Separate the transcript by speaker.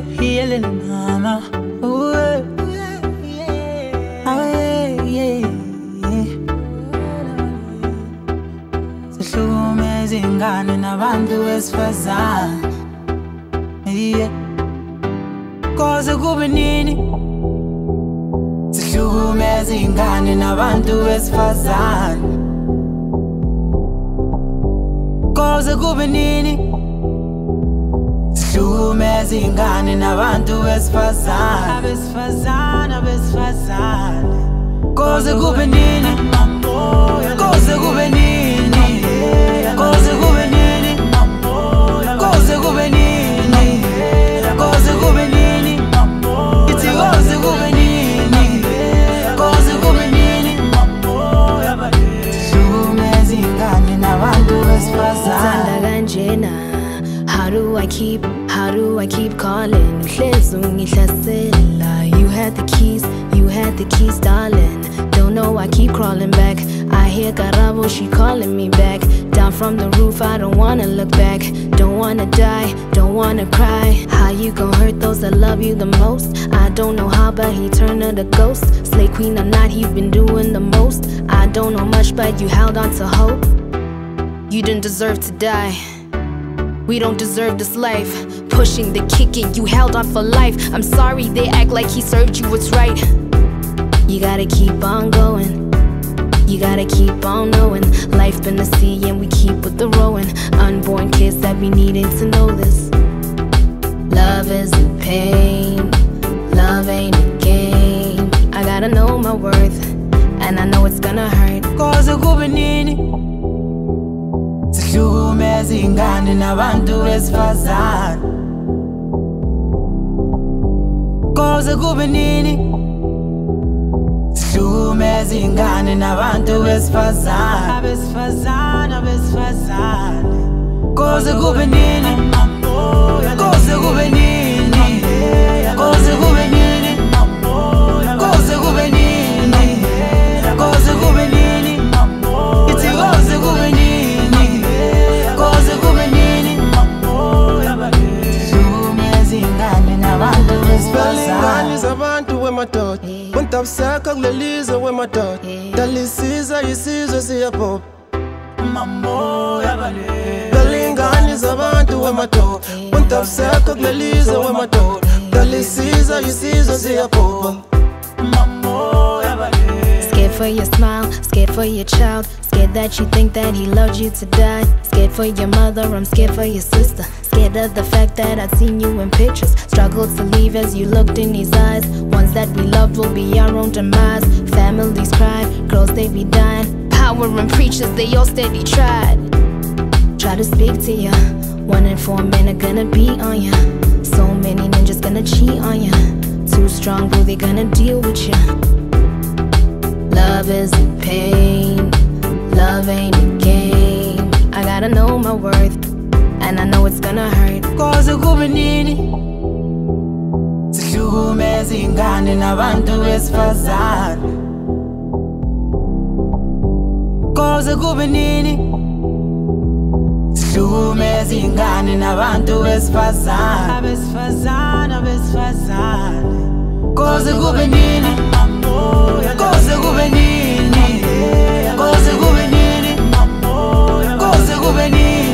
Speaker 1: healing mama. Ooh, sihlukumeza ingane nabantu besifazane. Koze kube nini sihlukumeza ingane nabantu besifazane. Koze kube nini sihlukumeza ingane nabantu besifazane. Koze kube nini, koze kube nini, koze kube nini, koze kube nini, koze kube nini, iti koze kube nini, koze kube nini, sihlukumeza ingane nabantu besifazane.
Speaker 2: How do I keep calling? You had the keys, darling. Don't know, I keep crawling back. I hear Garabo, she calling me back. Down from the roof, I don't wanna look back. Don't wanna die, don't wanna cry. How you gon' hurt those that love you the most? I don't know how, but he turned to the ghost. Slay queen or not, he been doing the most. I don't know much, but you held on to hope. You didn't deserve to die. We don't deserve this life. Pushing the kicking, you held on for life. I'm sorry, they act like he served you what's right. You gotta keep on going. You gotta keep on knowing. Life been the sea and we keep with the rowing. Unborn kids that be needing to know this. Love isn't pain. Love ain't a game. I gotta know my worth, and I know it's gonna hurt.
Speaker 1: Koze kube nini sihlukumeza ingane nabantu besifazane. Koze kube nini sihlukumeza ingane nabantu besifazane. Koze kube nini, koze kube nini, koze kube nini, koze kube nini, koze kube nini, iti koze kube nini, koze kube nini, sihlukumeza ingane nabantu besifazane.
Speaker 3: Zabantu wemadoda untabuseka kulelizwe wemadoda dalisiza isizwe siyaphopa dalingani zabantu wemadoda untabuseka kulelizwe wemadoda dalisiza isizwe siyaphopa.
Speaker 2: Scared for your smile, scared for your child, scared that you think that he loved you to die. Scared for your mother, I'm scared for your sister. Scared of the fact that I'd seen you in pictures. Struggled to leave as you looked in his eyes. Ones that we loved will be our own demise. Families cry, girls they be dying. Power and preachers, they all steady tried. Try to speak to ya. 1 in 4 men are gonna beat on ya. So many ninjas gonna cheat on ya. Too strong, boo, they gonna deal with ya. Love isn't pain, love ain't a game. I gotta know my worth, and I know it's gonna hurt.
Speaker 1: Koze kube nini sihlukumeza ingane nabantu besifazane. Koze kube nini sihlukumeza ingane nabantu besifazane. Koze kube nini, koze kube nini, koze kube nini, koze kube nini,